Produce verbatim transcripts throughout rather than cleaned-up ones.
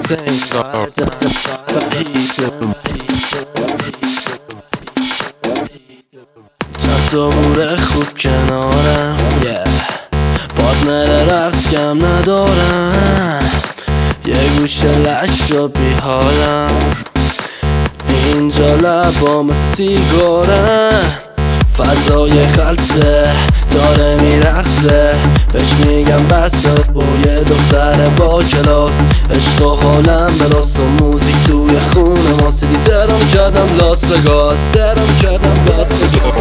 چند تا بوره خوب کنارم yeah. پارتنر رقص کم ندارم، یه گوشه لش را بی حالم، اینجا لبا مثل سیگارن، فضای خلصه داره میرقصه، بهش میگم بسه با یه دختر با کلاس، عشق و حالم به راست و موزیک توی خونه ما سیدی ترام کردم لاس وگاس، ترام کردم لاس وگاس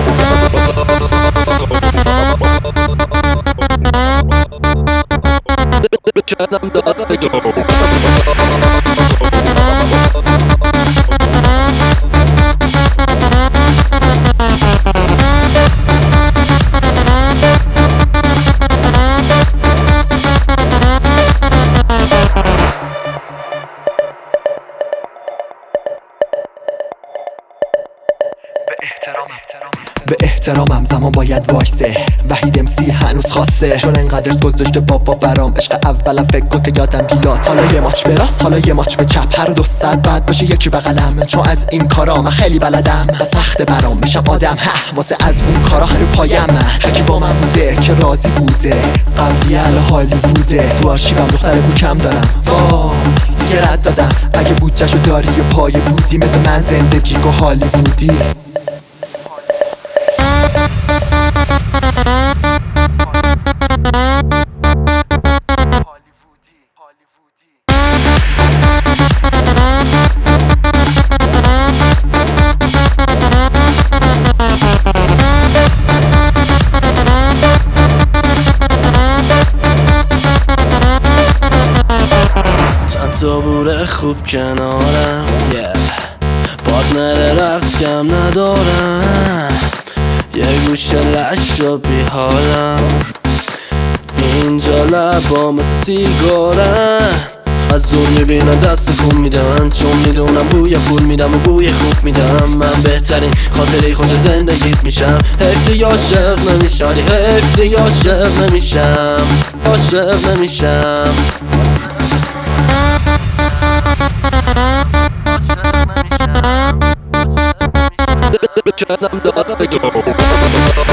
کردم لاس وگاس. به احترامم زمان باید وایسه، وحید امسی هنوز خاصه، چون انقدر گذاشته بابا برام، عشق اولم فکر کن که یادم بیاد، حالا یه ماچ به راست حالا یه ماچ به چپ، هر دو ساعت بعد باشه یکی بغلم، چون از این کارا من خیلی بلدم و سخته برام بشم آدم، ها واسه از اون کارا هر رو پایم، هرکی با من بوده که راضی بوده، قبلی اهل هالیووده، تو آرشیوم دختر بو کم دارم، وای دیگه رد دادم، اگه بودجه‌شو داری و پای بودی مثل من زندگی و هالیوودی. تا بوره خوب کنارم yeah. پارتنر رقص کم ندارم، یه گوشه لش را بی حالم، اینجا لبا مثل سیگارن، از دور میبینن دست کن میدن، چون میدونم بوی پول میدم و بوی خوب میدم، من بهترین خاطره خوش زندگیت میشم، حیف عاشق نمیشم، حیف عاشق نمیشم، عاشق نمیشم. کردم لاس وگاس